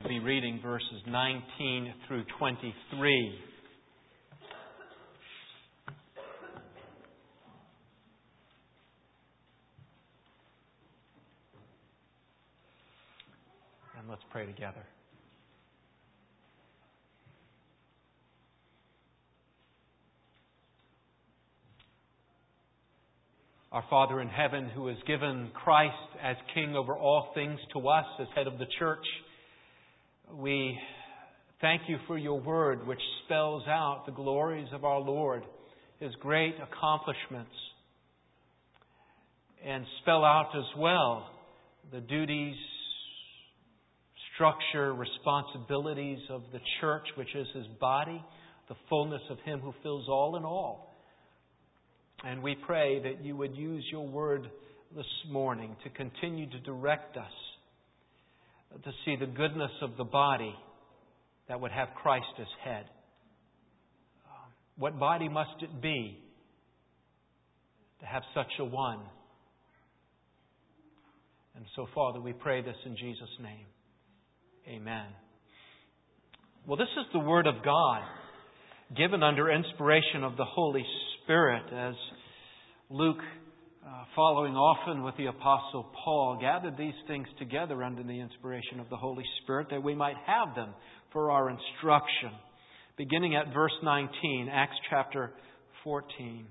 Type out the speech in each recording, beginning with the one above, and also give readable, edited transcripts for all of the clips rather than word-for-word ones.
be reading verses 19 through 23. And let's pray together. Our Father in heaven, who has given Christ as King over all things to us as head of the church, we thank you for your word, which spells out the glories of our Lord, His great accomplishments, and spell out as well the duties, structure, responsibilities of the church, which is His body, the fullness of Him who fills all in all. And we pray that you would use your word this morning to continue to direct us to see the goodness of the body that would have Christ as head. What body must it be to have such a one? And so, Father, we pray this in Jesus' name. Amen. Well, this is the Word of God, given under inspiration of the Holy Spirit, as Luke, following often with the Apostle Paul, gathered these things together under the inspiration of the Holy Spirit that we might have them for our instruction. Beginning at verse 19, Acts chapter 14.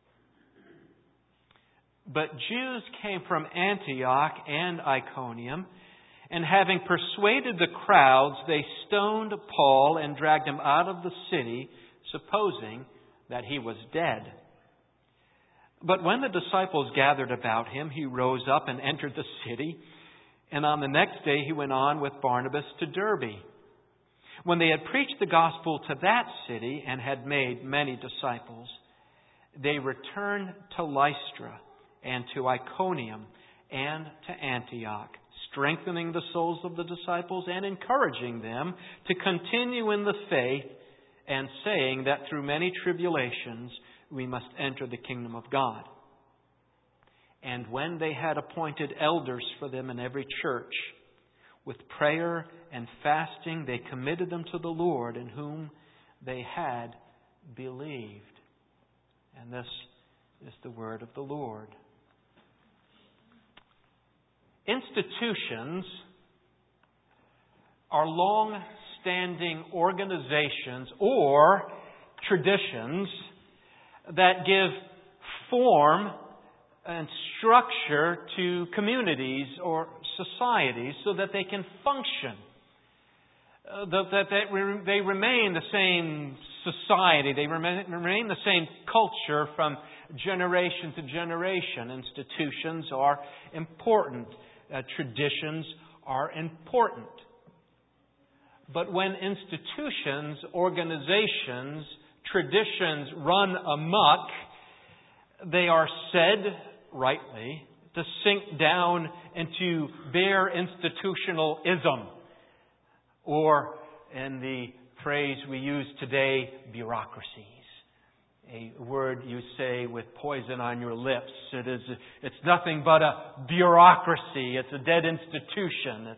But Jews came from Antioch and Iconium, and having persuaded the crowds, they stoned Paul and dragged him out of the city, supposing that he was dead. But when the disciples gathered about him, he rose up and entered the city, and on the next day he went on with Barnabas to Derbe. When they had preached the gospel to that city and had made many disciples, they returned to Lystra and to Iconium and to Antioch, strengthening the souls of the disciples and encouraging them to continue in the faith, and saying that through many tribulations we must enter the kingdom of God. And when they had appointed elders for them in every church, with prayer and fasting they committed them to the Lord, in whom they had believed. And this is the word of the Lord. Institutions are long-standing organizations or traditions that give form and structure to communities or societies so that they can function. That they remain the same society. They remain the same culture from generation to generation. Institutions are important. Traditions are important. But when institutions, organizations, traditions run amok, they are said, rightly, to sink down into bare institutionalism, or, in the phrase we use today, bureaucracies. A word you say with poison on your lips. It's nothing but a bureaucracy. It's a dead institution.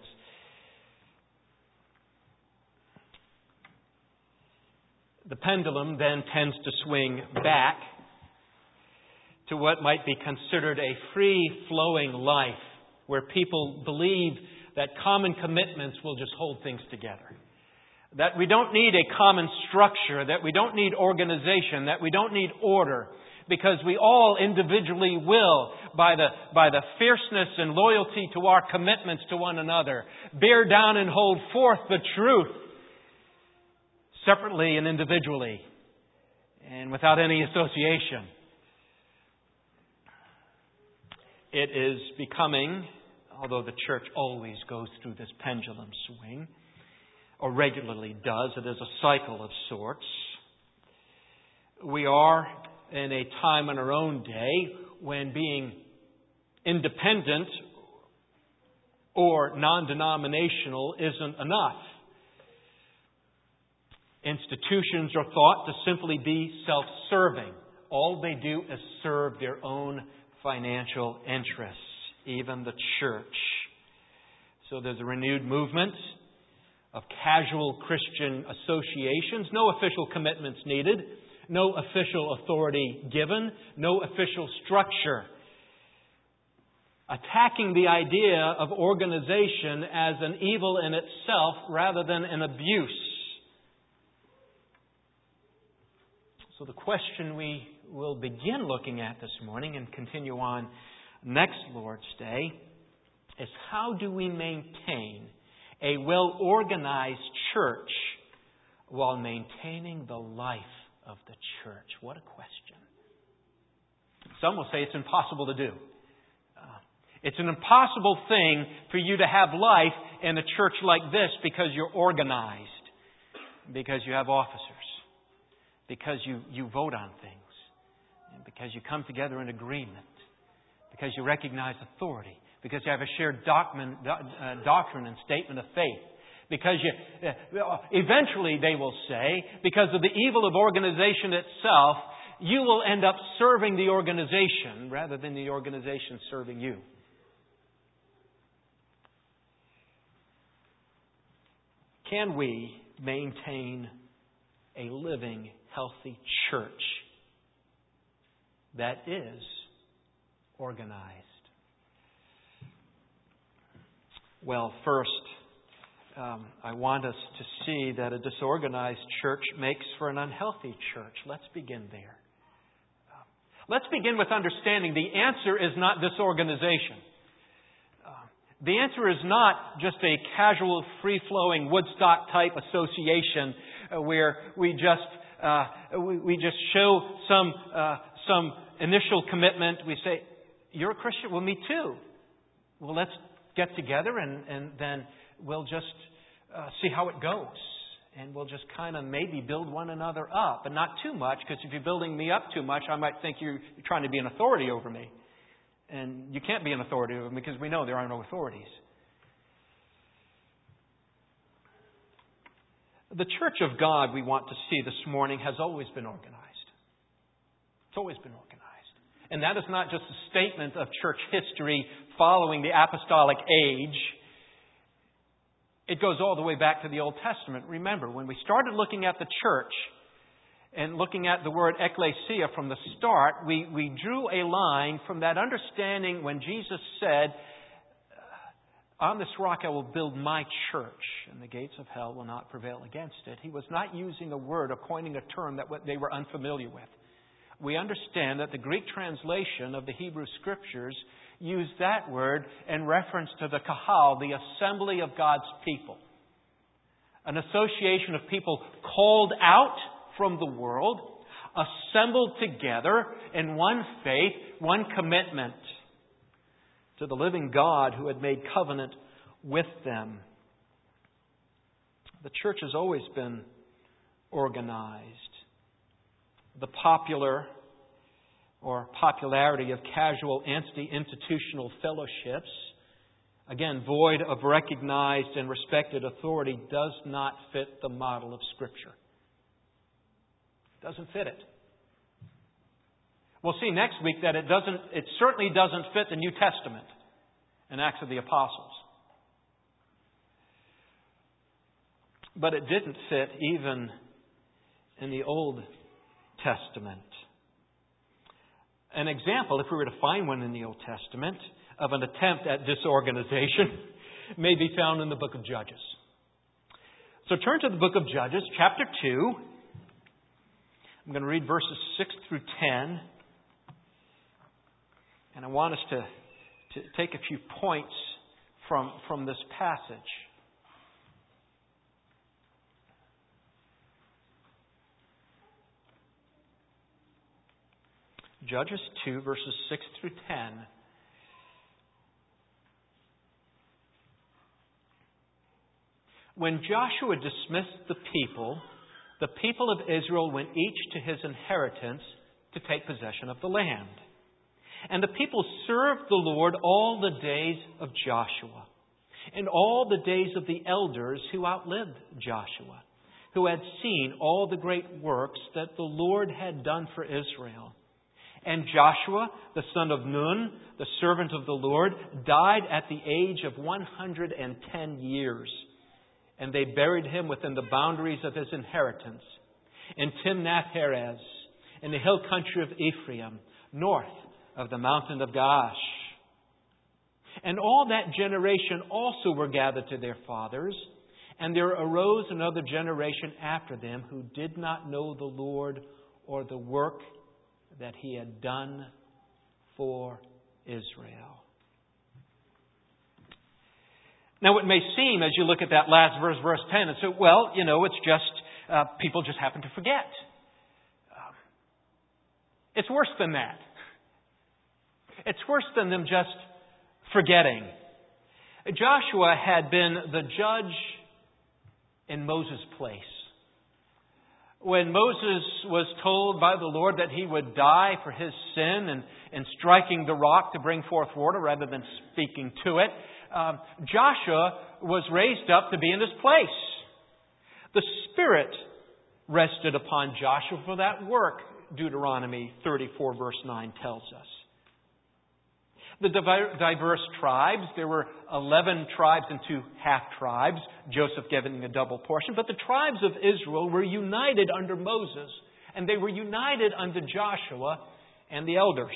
The pendulum then tends to swing back to what might be considered a free-flowing life, where people believe that common commitments will just hold things together. That we don't need a common structure, that we don't need organization, that we don't need order, because we all individually will, by the fierceness and loyalty to our commitments to one another, bear down and hold forth the truth, separately and individually, and without any association. It is becoming, although the church always goes through this pendulum swing, or regularly does, it is a cycle of sorts. We are in a time in our own day when being independent or non-denominational isn't enough. Institutions are thought to simply be self-serving. All they do is serve their own financial interests, even the church. So there's a renewed movement of casual Christian associations. No official commitments needed. No official authority given. No official structure. Attacking the idea of organization as an evil in itself rather than an abuse. So the question we will begin looking at this morning and continue on next Lord's Day is, how do we maintain a well-organized church while maintaining the life of the church? What a question. Some will say it's impossible to do. It's an impossible thing for you to have life in a church like this because you're organized, because you have officers, because you vote on things, because you come together in agreement, because you recognize authority, because you have a shared doctrine and statement of faith. Because eventually, they will say, because of the evil of organization itself, you will end up serving the organization rather than the organization serving you. Can we maintain a living, healthy church that is organized? Well, first, I want us to see that a disorganized church makes for an unhealthy church. Let's begin there. Let's begin with understanding the answer is not disorganization. The answer is not just a casual, free-flowing Woodstock-type association where we just show some initial commitment. We say, "You're a Christian? Well, me too." Well, let's get together and then we'll just see how it goes. And we'll just kind of maybe build one another up. But not too much, because if you're building me up too much, I might think you're trying to be an authority over me. And you can't be an authority over me because we know there are no authorities. The church of God we want to see this morning has always been organized. It's always been organized. And that is not just a statement of church history following the apostolic age. It goes all the way back to the Old Testament. Remember, when we started looking at the church and looking at the word ecclesia from the start, we drew a line from that understanding when Jesus said, "On this rock I will build my church, and the gates of hell will not prevail against it." He was not using a word or coining a term that they were unfamiliar with. We understand that the Greek translation of the Hebrew Scriptures used that word in reference to the kahal, the assembly of God's people. An association of people called out from the world, assembled together in one faith, one commitment to the living God who had made covenant with them. The church has always been organized. The popularity of casual anti-institutional fellowships, again, void of recognized and respected authority, does not fit the model of Scripture. It doesn't fit it. We'll see next week that it certainly doesn't fit the New Testament and Acts of the Apostles. But it didn't fit even in the Old Testament. An example, if we were to find one in the Old Testament, of an attempt at disorganization may be found in the book of Judges. So turn to the book of Judges, chapter 2. I'm going to read verses 6 through 10. And I want us to take a few points from this passage. Judges 2, verses 6 through 10. When Joshua dismissed the people of Israel went each to his inheritance to take possession of the land. And the people served the Lord all the days of Joshua, and all the days of the elders who outlived Joshua, who had seen all the great works that the Lord had done for Israel. And Joshua, the son of Nun, the servant of the Lord, died at the age of 110 years. and they buried him within the boundaries of his inheritance, in Timnath-Heres, in the hill country of Ephraim, north of the mountain of Gaash. And all that generation also were gathered to their fathers, and there arose another generation after them who did not know the Lord or the work that He had done for Israel. Now it may seem, as you look at that last verse, verse 10, and say, well, it's just, people just happen to forget. It's worse than that. It's worse than them just forgetting. Joshua had been the judge in Moses' place. When Moses was told by the Lord that he would die for his sin and striking the rock to bring forth water rather than speaking to it, Joshua was raised up to be in his place. The Spirit rested upon Joshua for that work, Deuteronomy 34 verse 9 tells us. The diverse tribes, there were 11 tribes and 2 half-tribes, Joseph giving a double portion, but the tribes of Israel were united under Moses, and they were united under Joshua and the elders.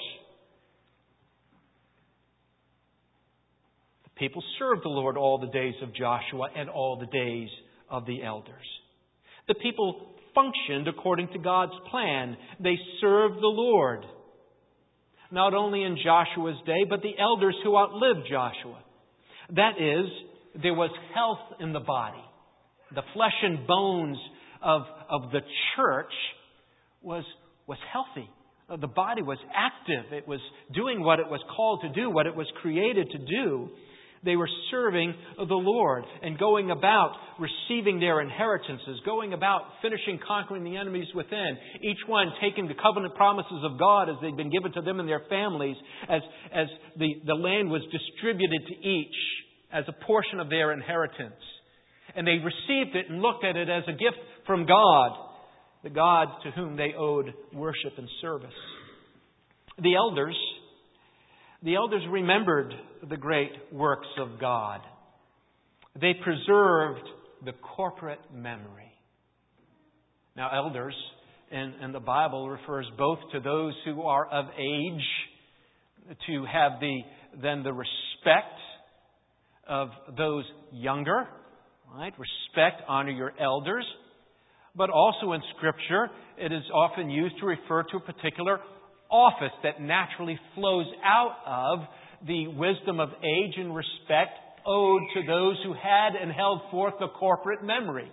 The people served the Lord all the days of Joshua and all the days of the elders. The people functioned according to God's plan. They served the Lord. Not only in Joshua's day, but the elders who outlived Joshua. That is, there was health in the body. The flesh and bones of the church was healthy. The body was active. It was doing what it was called to do, what it was created to do. They were serving the Lord and going about receiving their inheritances, going about finishing conquering the enemies within, each one taking the covenant promises of God as they'd been given to them and their families, as the land was distributed to each as a portion of their inheritance. And they received it and looked at it as a gift from God, the God to whom they owed worship and service. The elders remembered the great works of God. They preserved the corporate memory. Now, elders in the Bible refers both to those who are of age, to have the respect of those younger, right? Respect, honor your elders. But also in Scripture, it is often used to refer to a particular office that naturally flows out of the wisdom of age and respect owed to those who had and held forth the corporate memory.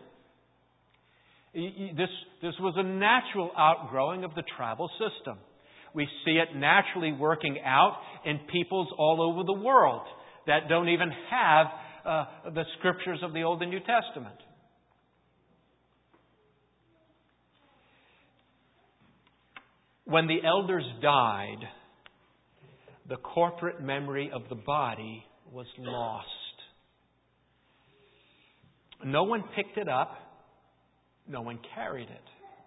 This was a natural outgrowing of the tribal system. We see it naturally working out in peoples all over the world that don't even have the Scriptures of the Old and New Testament. When the elders died, the corporate memory of the body was lost. No one picked it up. No one carried it.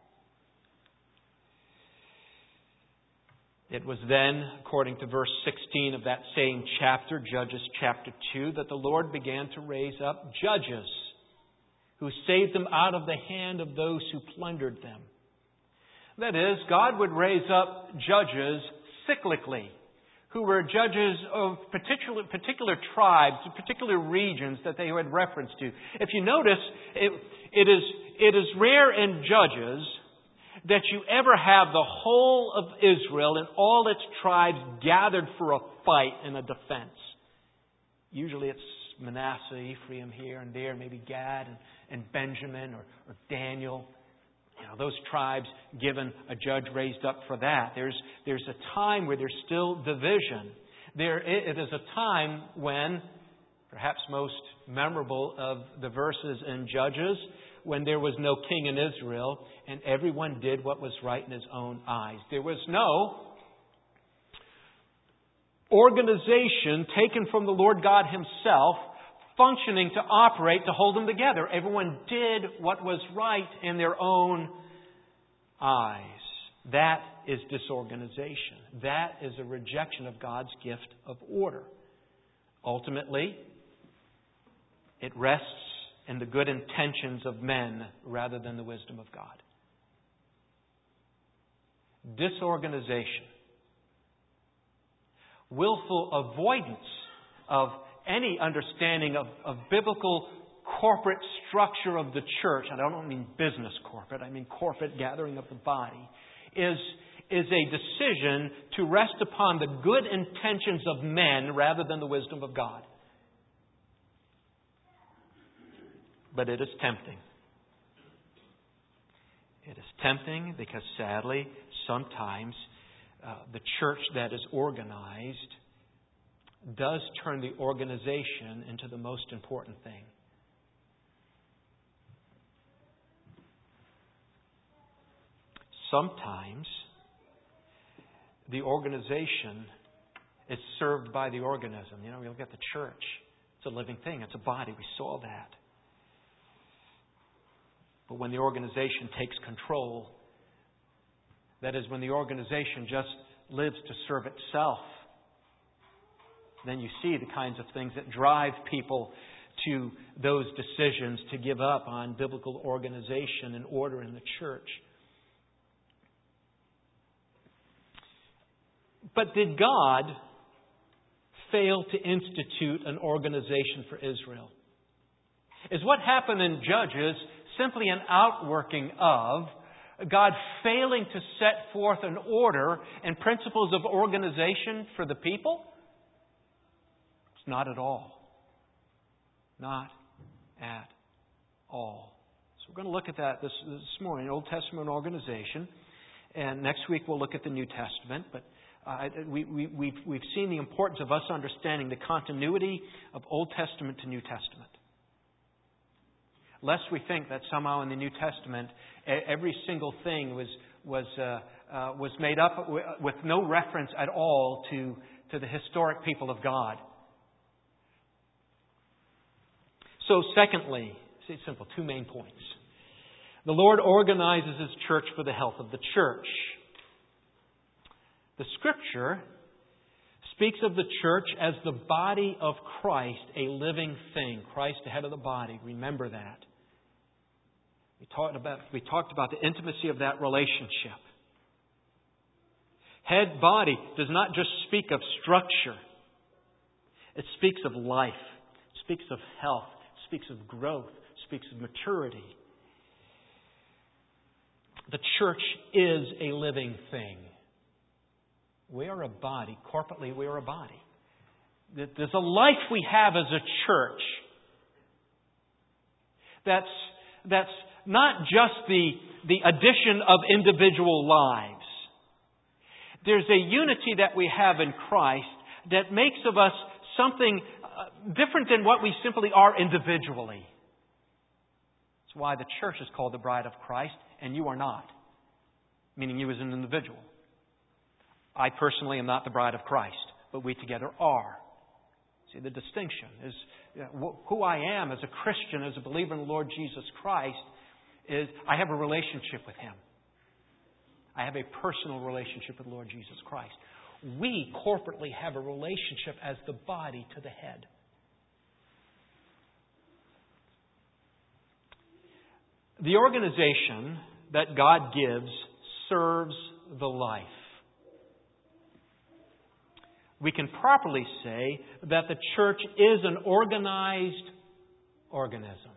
It was then, according to verse 16 of that same chapter, Judges chapter 2, that the Lord began to raise up judges who saved them out of the hand of those who plundered them. That is, God would raise up judges cyclically, who were judges of particular tribes, particular regions that they had reference to. If you notice, it is rare in Judges that you ever have the whole of Israel and all its tribes gathered for a fight and a defense. Usually it's Manasseh, Ephraim here and there, maybe Gad and Benjamin or Daniel. Those tribes given a judge raised up for that. There's a time where there's still division. It is a time when, perhaps most memorable of the verses in Judges, when there was no king in Israel and everyone did what was right in his own eyes. There was no organization taken from the Lord God Himself functioning to operate, to hold them together. Everyone did what was right in their own eyes. That is disorganization. That is a rejection of God's gift of order. Ultimately, it rests and the good intentions of men rather than the wisdom of God. Disorganization. Willful avoidance of any understanding of biblical corporate structure of the church. And I don't mean business corporate, I mean corporate gathering of the body. Is a decision to rest upon the good intentions of men rather than the wisdom of God. But it is tempting. It is tempting because sadly, sometimes the church that is organized does turn the organization into the most important thing. Sometimes the organization is served by the organism. You know, we look at the church. It's a living thing. It's a body. We saw that. But when the organization takes control, that is, when the organization just lives to serve itself, then you see the kinds of things that drive people to those decisions to give up on biblical organization and order in the church. But did God fail to institute an organization for Israel? Is what happened in Judges simply an outworking of God failing to set forth an order and principles of organization for the people? It's not at all. Not at all. So we're going to look at that this morning, Old Testament organization. And next week we'll look at the New Testament. But we've seen the importance of us understanding the continuity of Old Testament to New Testament. Lest we think that somehow in the New Testament every single thing was made up with no reference at all to the historic people of God. So, secondly, it's simple, two main points. The Lord organizes His church for the health of the church. The Scripture speaks of the church as the body of Christ, a living thing. Christ, the head of the body. Remember that. We talked about the intimacy of that relationship. Head body does not just speak of structure. It speaks of life. It speaks of health. It speaks of growth. It speaks of maturity. The church is a living thing. We are a body. Corporately, we are a body. There's a life we have as a church that's not just the addition of individual lives. There's a unity that we have in Christ that makes of us something different than what we simply are individually. That's why the church is called the bride of Christ, and you are not. Meaning you as an individual. I personally am not the bride of Christ, but we together are. See, the distinction is who I am as a Christian, as a believer in the Lord Jesus Christ, is I have a relationship with Him. I have a personal relationship with the Lord Jesus Christ. We corporately have a relationship as the body to the head. The organization that God gives serves the life. We can properly say that the church is an organized organism.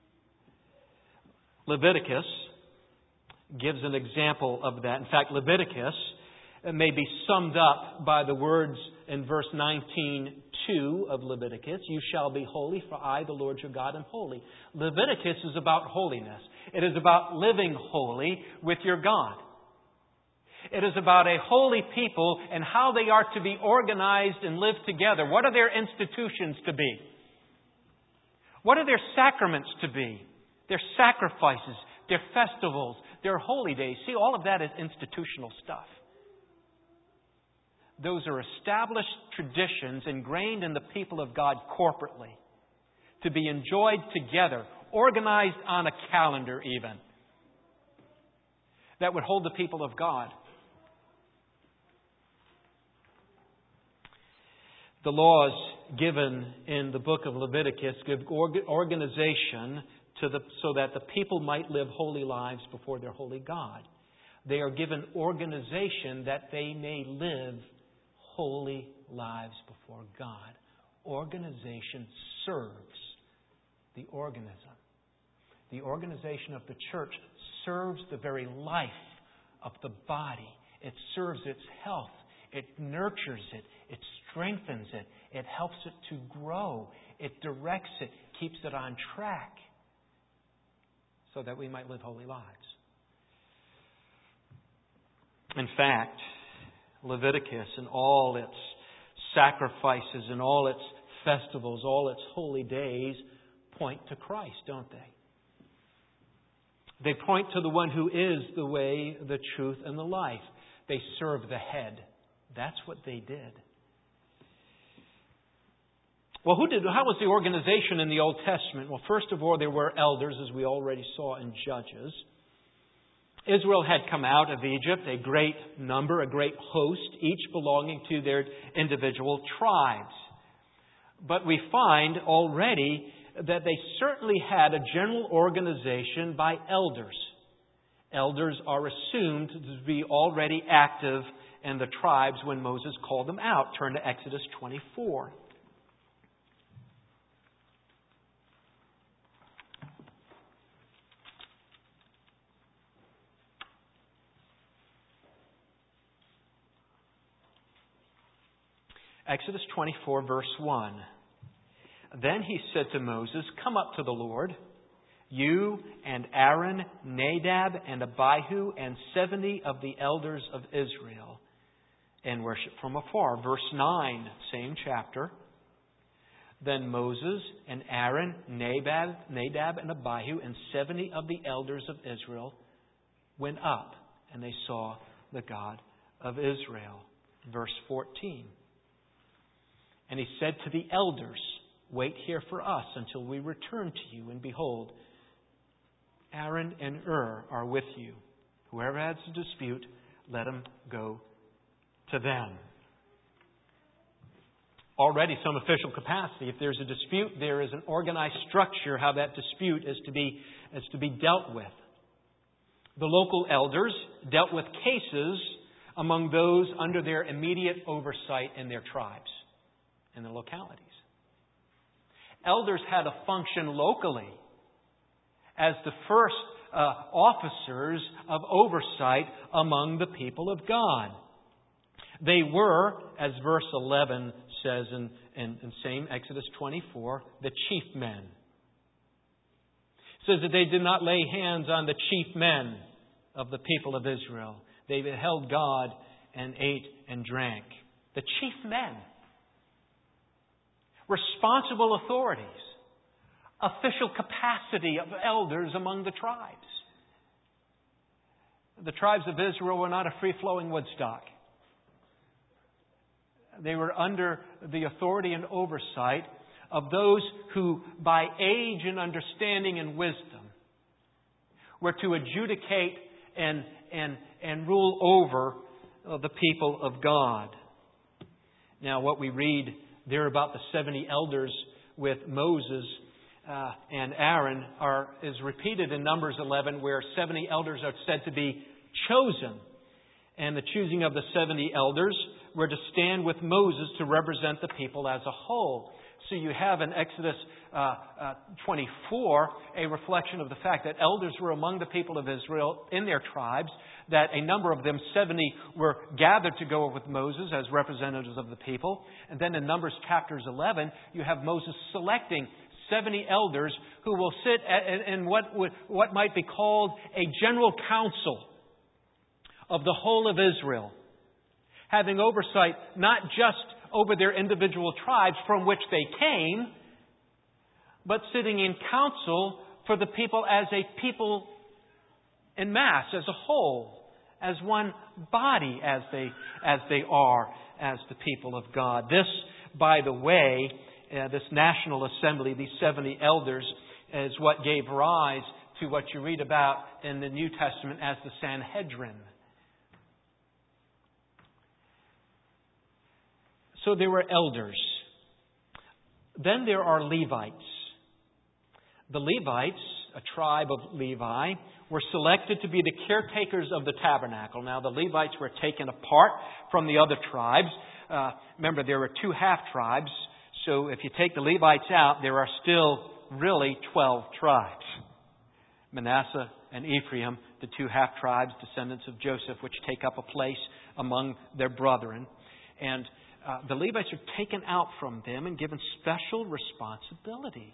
Leviticus gives an example of that. In fact, Leviticus may be summed up by the words in verse 19:2 of Leviticus, "You shall be holy, for I, the Lord your God, am holy." Leviticus is about holiness. It is about living holy with your God. It is about a holy people and how they are to be organized and live together. What are their institutions to be? What are their sacraments to be? Their sacrifices, their festivals, their holy days. See, all of that is institutional stuff. Those are established traditions ingrained in the people of God corporately, to be enjoyed together, organized on a calendar even, that would hold the people of God. The laws given in the book of Leviticus give organization so that the people might live holy lives before their holy God. They are given organization that they may live holy lives before God. Organization serves the organism. The organization of the church serves the very life of the body. It serves its health. It nurtures it. It strengthens it. It helps it to grow. It directs it, keeps it on track so that we might live holy lives. In fact, Leviticus and all its sacrifices and all its festivals, all its holy days point to Christ, don't they? They point to the one who is the way, the truth, and the life. They serve the head. That's what they did. Well, how was the organization in the Old Testament? Well, first of all, there were elders, as we already saw in Judges. Israel had come out of Egypt, a great number, a great host, each belonging to their individual tribes. But we find already that they certainly had a general organization by elders. Elders are assumed to be already active in the tribes when Moses called them out. Turn to Exodus 24. Exodus 24, verse 1. Then he said to Moses, "Come up to the Lord, you and Aaron, Nadab and Abihu, and 70 of the elders of Israel, and worship from afar." Verse 9, same chapter. Then Moses and Aaron, Nadab and Abihu, and 70 of the elders of Israel went up, and they saw the God of Israel. Verse 14. And he said to the elders, "Wait here for us until we return to you. And behold, Aaron and Hur are with you. Whoever has a dispute, let him go to them." Already some official capacity. If there's a dispute, there is an organized structure how that dispute is to be dealt with. The local elders dealt with cases among those under their immediate oversight in their tribes, in the localities. Elders had a function locally as the first officers of oversight among the people of God. They were, as verse 11 says in same Exodus 24, the chief men. It says that they did not lay hands on the chief men of the people of Israel. They beheld God and ate and drank. The chief men. Responsible authorities, official capacity of elders among the tribes. The tribes of Israel were not a free-flowing Woodstock. They were under the authority and oversight of those who, by age and understanding and wisdom, were to adjudicate and rule over the people of God. Now, what we read there about the 70 elders with Moses and Aaron is repeated in Numbers 11, where 70 elders are said to be chosen. And the choosing of the 70 elders were to stand with Moses to represent the people as a whole. So you have in Exodus 24 a reflection of the fact that elders were among the people of Israel in their tribes, that a number of them, 70, were gathered to go with Moses as representatives of the people. And then in Numbers chapters 11, you have Moses selecting 70 elders who will sit in what might be called a general council of the whole of Israel, having oversight not just over their individual tribes from which they came, but sitting in council for the people as a people en masse, as a whole, as one body, as they are as the people of God. This, by the way, this National Assembly, these 70 elders, is what gave rise to what you read about in the New Testament as the Sanhedrin. So there were elders Then there are Levites. The Levites, a tribe of Levi, were selected to be the caretakers of the tabernacle. Now, the Levites were taken apart from the other tribes. Remember, there were 2 half-tribes. So if you take the Levites out, there are still really 12 tribes. Manasseh and Ephraim, the 2 half-tribes, descendants of Joseph, which take up a place among their brethren. And the Levites are taken out from them and given special responsibilities.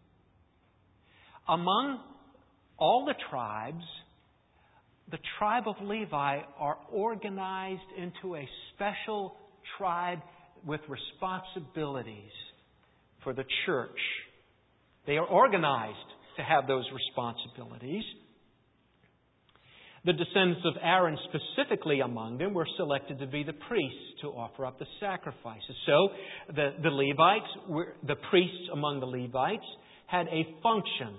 Among all the tribes, the tribe of Levi are organized into a special tribe with responsibilities for the church. They are organized to have those responsibilities. The descendants of Aaron, specifically among them, were selected to be the priests to offer up the sacrifices. So the Levites, the priests among the Levites, had a function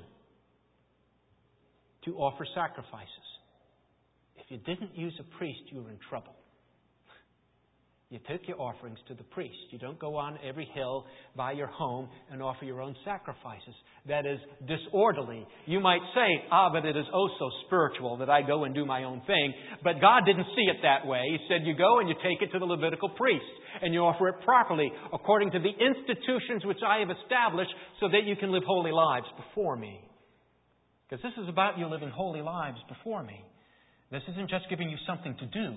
to offer sacrifices. If you didn't use a priest, you were in trouble. You took your offerings to the priest. You don't go on every hill by your home and offer your own sacrifices. That is disorderly. You might say, but it is oh so spiritual that I go and do my own thing. But God didn't see it that way. He said you go and you take it to the Levitical priest and you offer it properly according to the institutions which I have established so that you can live holy lives before me. Because this is about you living holy lives before me. This isn't just giving you something to do.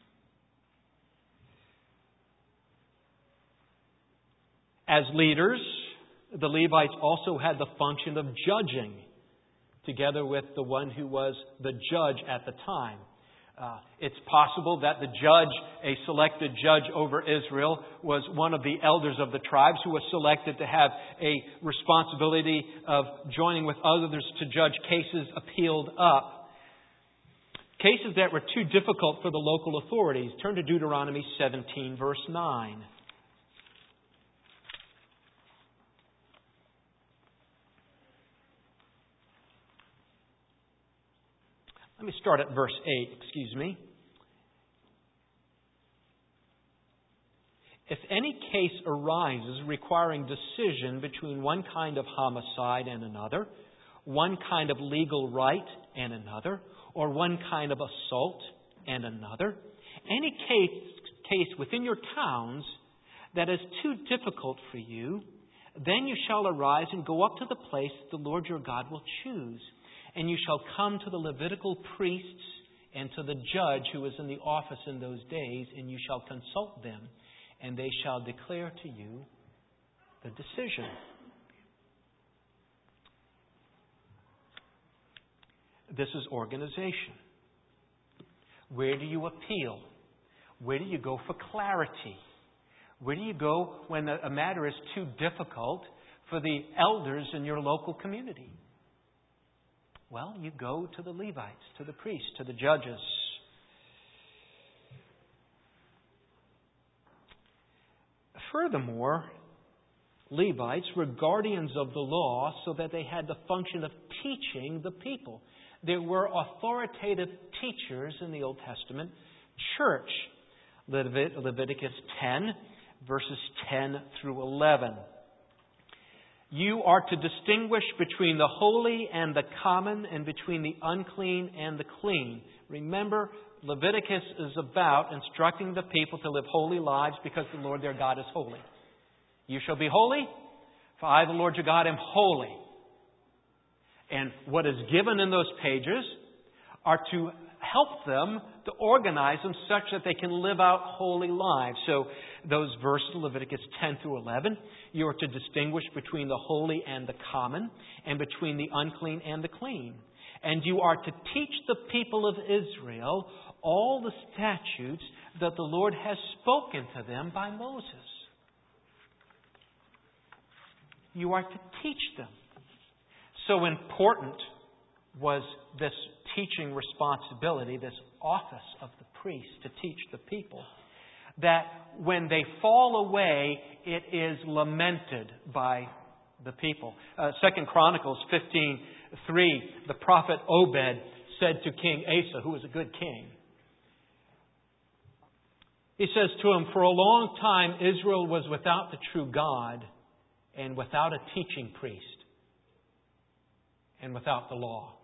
As leaders, the Levites also had the function of judging, together with the one who was the judge at the time. It's possible that the judge, a selected judge over Israel, was one of the elders of the tribes who was selected to have a responsibility of joining with others to judge cases appealed up. Cases that were too difficult for the local authorities. Turn to Deuteronomy 17, verse 9. Let me start at verse 8, If any case arises requiring decision between one kind of homicide and another, one kind of legal right and another, or one kind of assault and another, any case within your towns that is too difficult for you, then you shall arise and go up to the place the Lord your God will choose. And you shall come to the Levitical priests and to the judge who was in the office in those days, and you shall consult them, and they shall declare to you the decision. This is organization. Where do you appeal? Where do you go for clarity? Where do you go when a matter is too difficult for the elders in your local community? Well, you go to the Levites, to the priests, to the judges. Furthermore, Levites were guardians of the law so that they had the function of teaching the people. There were authoritative teachers in the Old Testament church. Leviticus 10, verses 10 through 11. You are to distinguish between the holy and the common, and between the unclean and the clean. Remember, Leviticus is about instructing the people to live holy lives because the Lord their God is holy. You shall be holy, for I, the Lord your God, am holy. And what is given in those pages are to help them to organize them such that they can live out holy lives. So those verses, Leviticus 10 through 11, you are to distinguish between the holy and the common, and between the unclean and the clean. And you are to teach the people of Israel all the statutes that the Lord has spoken to them by Moses. You are to teach them. So important was this teaching responsibility, this office of the priest to teach the people, that when they fall away, it is lamented by the people. 2 Chronicles 15:3, the prophet Obed said to King Asa, who was a good king, he says to him, "For a long time Israel was without the true God, and without a teaching priest and without the law.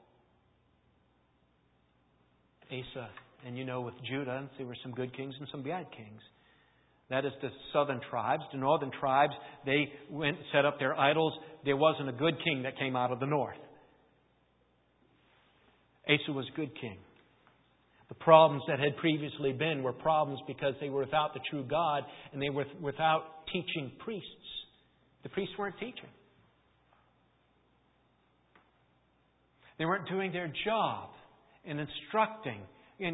Asa, and with Judah, there were some good kings and some bad kings. That is the southern tribes. The northern tribes, they went and set up their idols. There wasn't a good king that came out of the north. Asa was a good king. The problems that had previously been were problems because they were without the true God and they were without teaching priests. The priests weren't teaching. They weren't doing their job in instructing.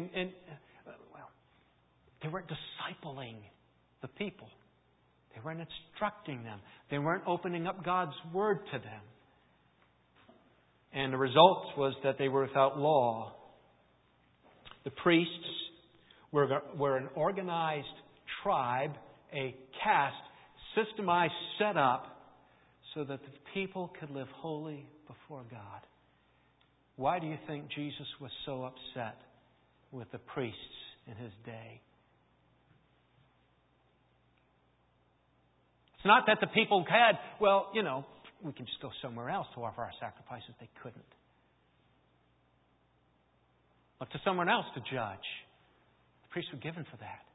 They weren't discipling the people. They weren't instructing them. They weren't opening up God's Word to them. And the result was that they were without law. The priests were an organized tribe, a caste, systemized, set up so that the people could live holy before God. Why do you think Jesus was so upset with the priests in His day? It's not that the people had, we can just go somewhere else to offer our sacrifices. They couldn't. Look to someone else to judge. The priests were given for that.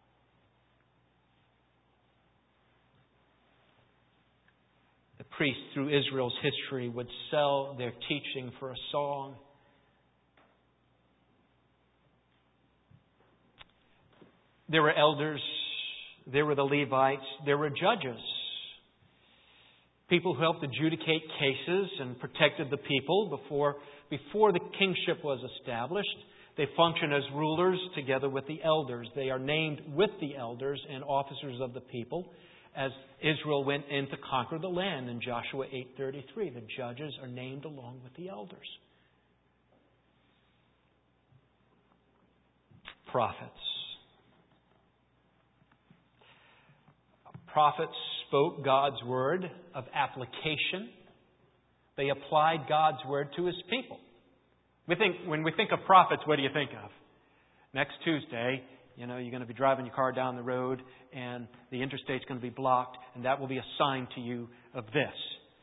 The priests through Israel's history would sell their teaching for a song. There were elders. There were the Levites. There were judges. People who helped adjudicate cases and protected the people before the kingship was established. They function as rulers together with the elders. They are named with the elders and officers of the people as Israel went in to conquer the land in Joshua 8:33. The judges are named along with the elders. Prophets. Prophets spoke God's word of application. They applied God's word to His people. When we think of prophets, what do you think of? Next Tuesday, you're going to be driving your car down the road and the interstate's going to be blocked, and that will be a sign to you of this.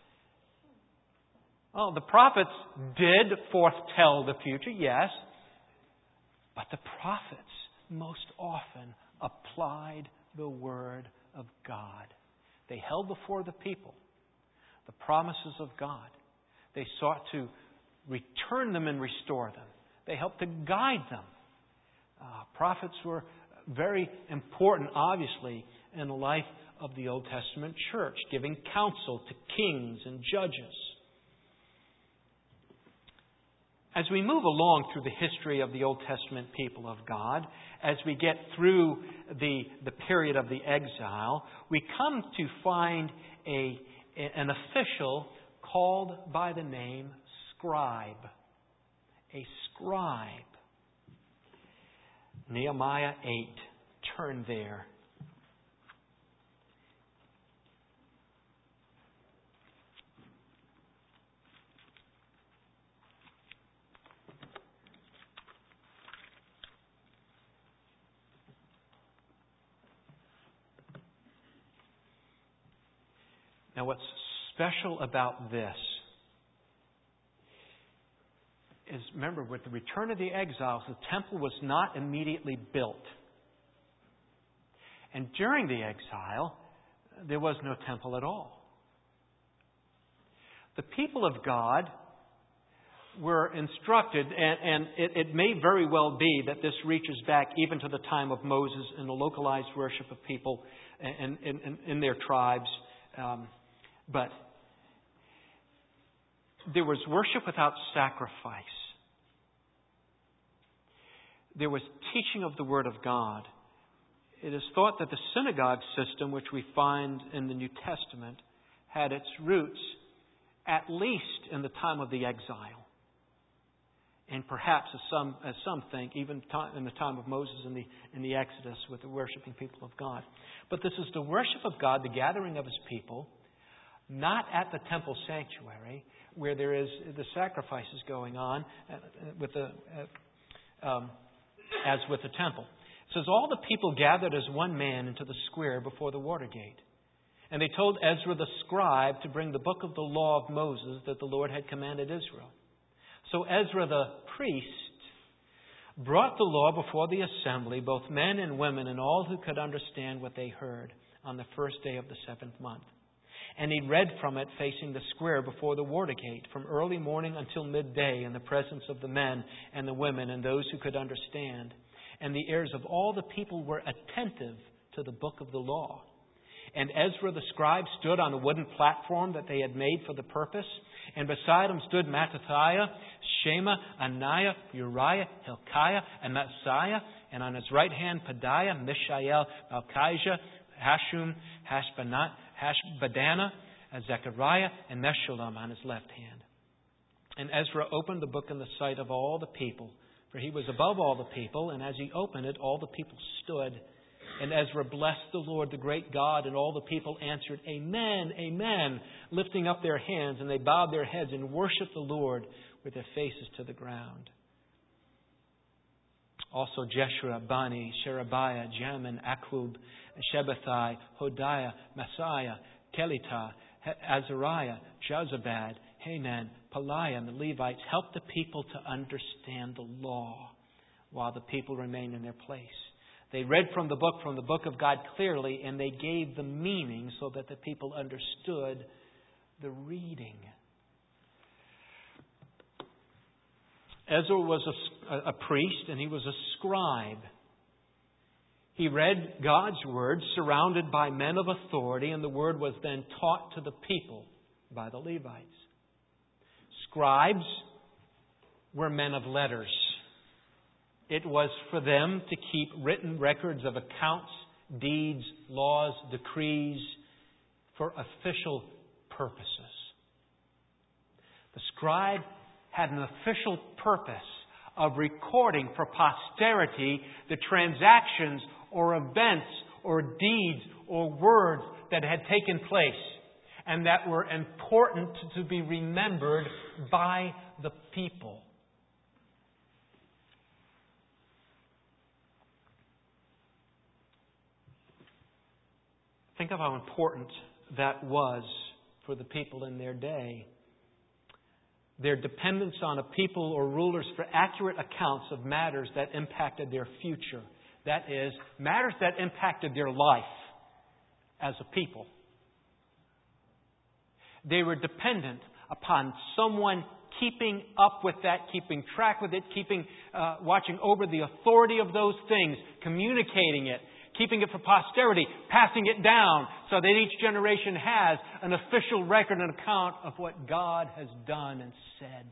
Oh, the prophets did foretell the future, yes, but the prophets most often applied the word of God. They held before the people the promises of God. They sought to return them and restore them. They helped to guide them. Prophets were very important, obviously, in the life of the Old Testament church, giving counsel to kings and judges. As we move along through the history of the Old Testament people of God, as we get through the period of the exile, we come to find an official called by the name scribe. A scribe. Nehemiah 8. Turn there. Now, what's special about this is, remember, with the return of the exiles, the temple was not immediately built. And during the exile, there was no temple at all. The people of God were instructed, and it may very well be that this reaches back even to the time of Moses and the localized worship of people in their tribes. But there was worship without sacrifice. There was teaching of the Word of God. It is thought that the synagogue system, which we find in the New Testament, had its roots at least in the time of the exile. And perhaps, as some think, even in the time of Moses in the Exodus with the worshiping people of God. But this is the worship of God, the gathering of His people, not at the temple sanctuary, where there is the sacrifices going on as with the temple. It says, all the people gathered as one man into the square before the water gate. And they told Ezra the scribe to bring the book of the law of Moses that the Lord had commanded Israel. So Ezra the priest brought the law before the assembly, both men and women, and all who could understand what they heard, on the first day of the 7th month. And he read from it facing the square before the water gate, from early morning until midday, in the presence of the men and the women and those who could understand. And the ears of all the people were attentive to the book of the law. And Ezra the scribe stood on a wooden platform that they had made for the purpose. And beside him stood Mattithiah, Shema, Ananiah, Uriah, Hilkiah, and Maaseiah. And on his right hand, Pedaiah, Mishael, Malchijah, Hashum, Hashbaddanah, Zechariah, and Meshullam on his left hand. And Ezra opened the book in the sight of all the people, for he was above all the people. And as he opened it, all the people stood. And Ezra blessed the Lord, the great God, and all the people answered, Amen, Amen, lifting up their hands, and they bowed their heads and worshiped the Lord with their faces to the ground. Also Jeshua, Bani, Sherebiah, Jamin, Akub, Shabbathai, Hodiah, Maaseiah, Kelita, Azariah, Jozabad, Hanan, Peliah, and the Levites helped the people to understand the law while the people remained in their place. They read from the book of God clearly, and they gave the meaning so that the people understood the reading. Ezra was a priest, and he was a scribe. He read God's word surrounded by men of authority, and the word was then taught to the people by the Levites. Scribes were men of letters. It was for them to keep written records of accounts, deeds, laws, decrees for official purposes. The scribe had an official purpose of recording for posterity the transactions or events or deeds or words that had taken place and that were important to be remembered by the people. Think of how important that was for the people in their day. Their dependence on a people or rulers for accurate accounts of matters that impacted their future. That is, matters that impacted their life as a people. They were dependent upon someone keeping up with that, keeping track with it, watching over the authority of those things, communicating it, keeping it for posterity, passing it down so that each generation has an official record and account of what God has done and said.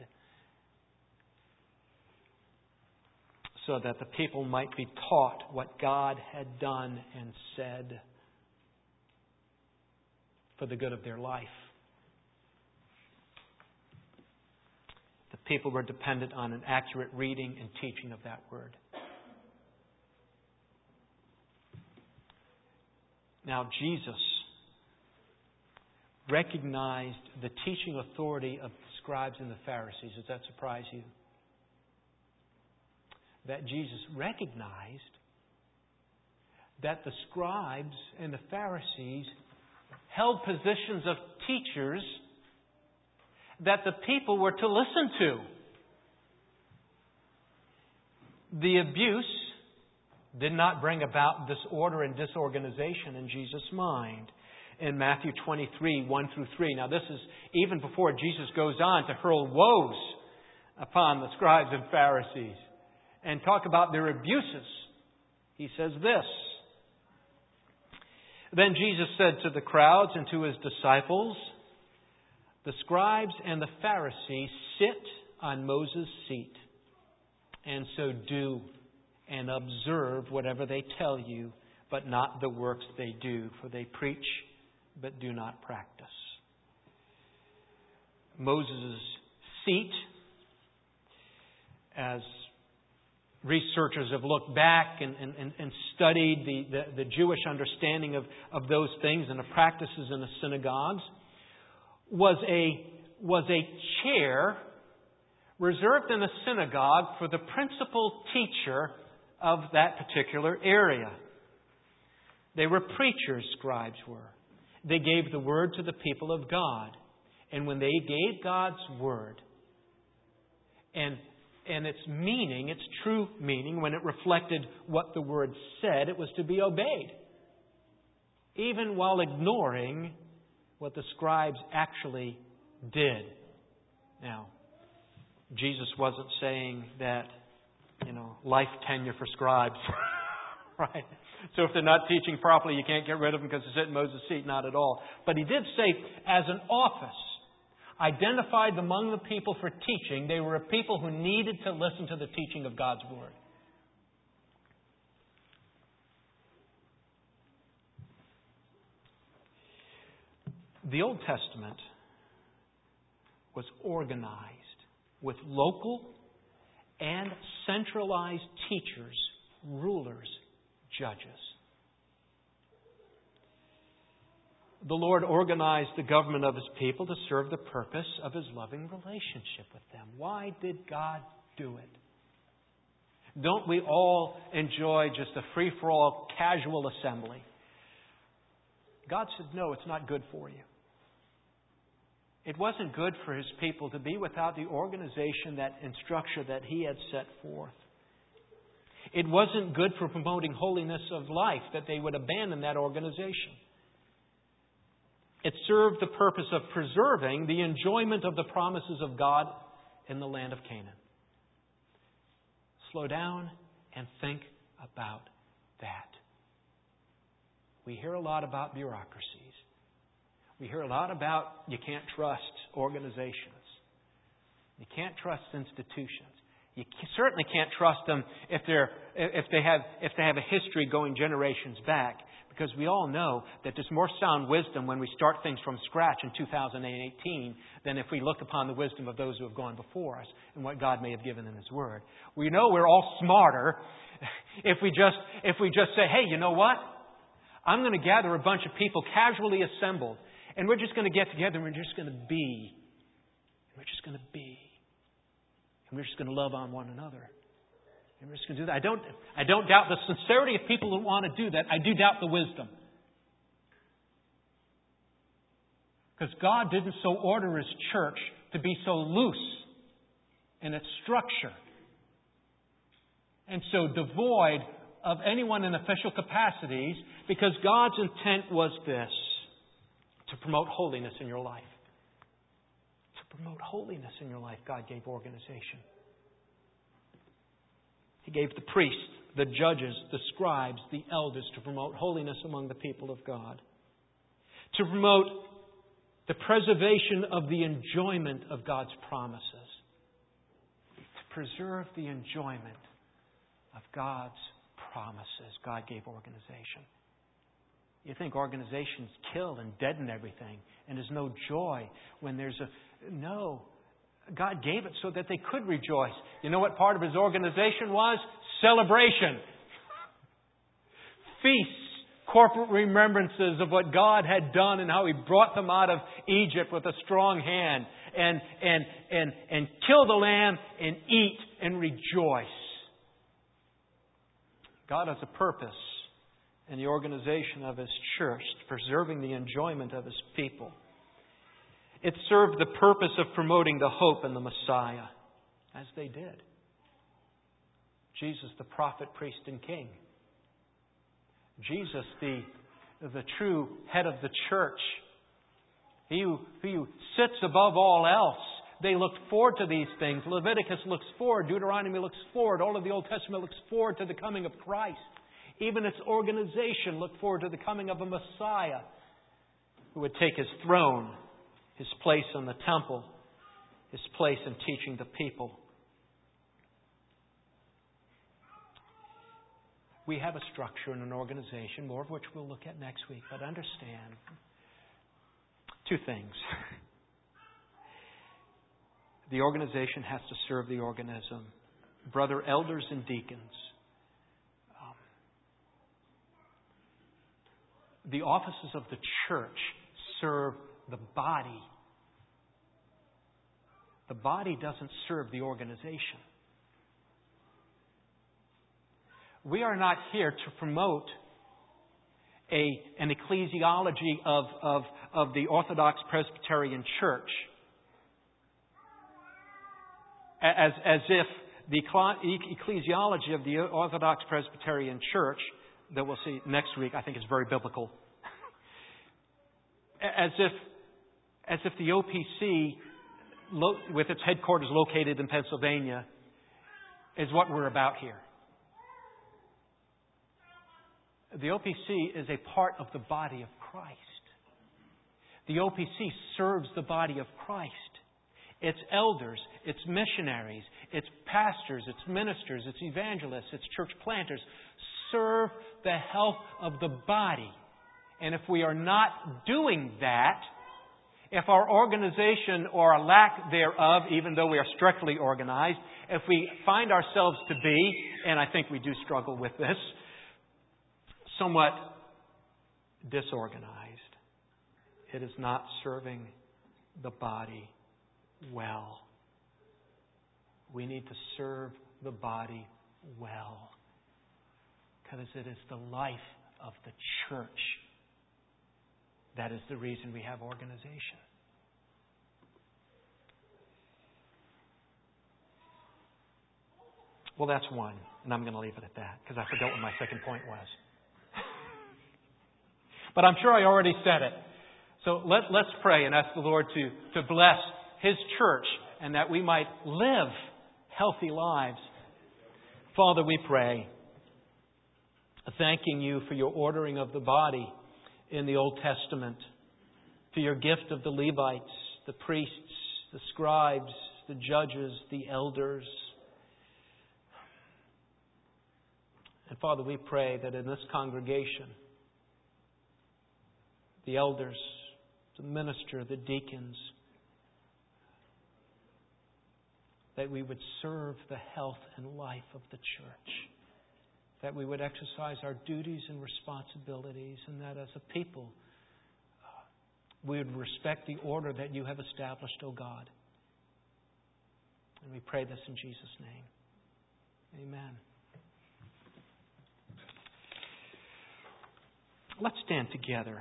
So that the people might be taught what God had done and said for the good of their life. The people were dependent on an accurate reading and teaching of that word. Now, Jesus recognized the teaching authority of the scribes and the Pharisees. Does that surprise you? That Jesus recognized that the scribes and the Pharisees held positions of teachers that the people were to listen to. The abuse did not bring about disorder and disorganization in Jesus' mind. In Matthew 23, 1 through 3. Now this is even before Jesus goes on to hurl woes upon the scribes and Pharisees and talk about their abuses. He says this. Then Jesus said to the crowds and to His disciples, the scribes and the Pharisees sit on Moses' seat, and so do and observe whatever they tell you, but not the works they do, for they preach but do not practice. Moses' seat, as researchers have looked back and studied the Jewish understanding of those things and the practices in the synagogues, was a chair reserved in the synagogue for the principal teacher of that particular area. They were preachers, scribes were. They gave the Word to the people of God. And when they gave God's Word, and its meaning, its true meaning, when it reflected what the Word said, it was to be obeyed. Even while ignoring what the scribes actually did. Now, Jesus wasn't saying that, life tenure for scribes. Right? So if they're not teaching properly, you can't get rid of them because they sit in Moses' seat. Not at all. But He did say, as an office, identified among the people for teaching, they were a people who needed to listen to the teaching of God's Word. The Old Testament was organized with local and centralized teachers, rulers, judges. The Lord organized the government of His people to serve the purpose of His loving relationship with them. Why did God do it? Don't we all enjoy just a free-for-all casual assembly? God said, no, it's not good for you. It wasn't good for His people to be without the organization and structure that He had set forth. It wasn't good for promoting holiness of life that they would abandon that organization. It served the purpose of preserving the enjoyment of the promises of God in the land of Canaan. Slow down and think about that. We hear a lot about bureaucracies. We hear a lot about you can't trust organizations. You can't trust institutions. You certainly can't trust them if they have a history going generations back. Because we all know that there's more sound wisdom when we start things from scratch in 2018 than if we look upon the wisdom of those who have gone before us and what God may have given in His Word. We know we're all smarter if we just say, hey, you know what? I'm going to gather a bunch of people casually assembled, and we're just going to get together and we're just going to be. We're just going to be. And we're just going to love on one another. And we're just going to do that. I don't doubt the sincerity of people who want to do that. I do doubt the wisdom. Because God didn't so order His church to be so loose in its structure and so devoid of anyone in official capacities, because God's intent was this: to promote holiness in your life. To promote holiness in your life, God gave organization. He gave the priests, the judges, the scribes, the elders to promote holiness among the people of God. To promote the preservation of the enjoyment of God's promises. To preserve the enjoyment of God's promises. God gave organization. You think organizations kill and deaden everything, and there's no joy when there's no. God gave it so that they could rejoice. You know what part of His organization was? Celebration. Feasts, corporate remembrances of what God had done and how He brought them out of Egypt with a strong hand. And kill the lamb and eat and rejoice. God has a purpose in the organization of His church, preserving the enjoyment of His people. It served the purpose of promoting the hope in the Messiah, as they did. Jesus, the prophet, priest, and king. Jesus, the true head of the church. He who sits above all else. They looked forward to these things. Leviticus looks forward. Deuteronomy looks forward. All of the Old Testament looks forward to the coming of Christ. Even its organization looked forward to the coming of a Messiah who would take His throne, His place in the temple, His place in teaching the people. We have a structure and an organization, more of which we'll look at next week. But understand two things. The organization has to serve the organism. Brother elders and deacons. The offices of the church serve the body. The body doesn't serve the organization. We are not here to promote an ecclesiology of the Orthodox Presbyterian Church, as if the ecclesiology of the Orthodox Presbyterian Church, that we'll see next week, I think is very biblical, as if the OPC, with its headquarters located in Pennsylvania, is what we're about here. The OPC is a part of the body of Christ. The OPC serves the body of Christ. Its elders, its missionaries, its pastors, its ministers, its evangelists, its church planters serve the health of the body. And if we are not doing that, if our organization or a lack thereof, even though we are strictly organized, if we find ourselves to be, and I think we do struggle with this, somewhat disorganized, it is not serving the body well. We need to serve the body well, because it is the life of the church that is the reason we have organization. Well, that's one, and I'm going to leave it at that, because I forgot what my second point was. But I'm sure I already said it. So let's pray and ask the Lord to bless His church, and that we might live healthy lives. Father, we pray, thanking You for Your ordering of the body in the Old Testament, for Your gift of the Levites, the priests, the scribes, the judges, the elders. And Father, we pray that in this congregation, the elders, the minister, the deacons, that we would serve the health and life of the church, that we would exercise our duties and responsibilities, and that as a people, we would respect the order that You have established, O God. And we pray this in Jesus' name. Amen. Let's stand together.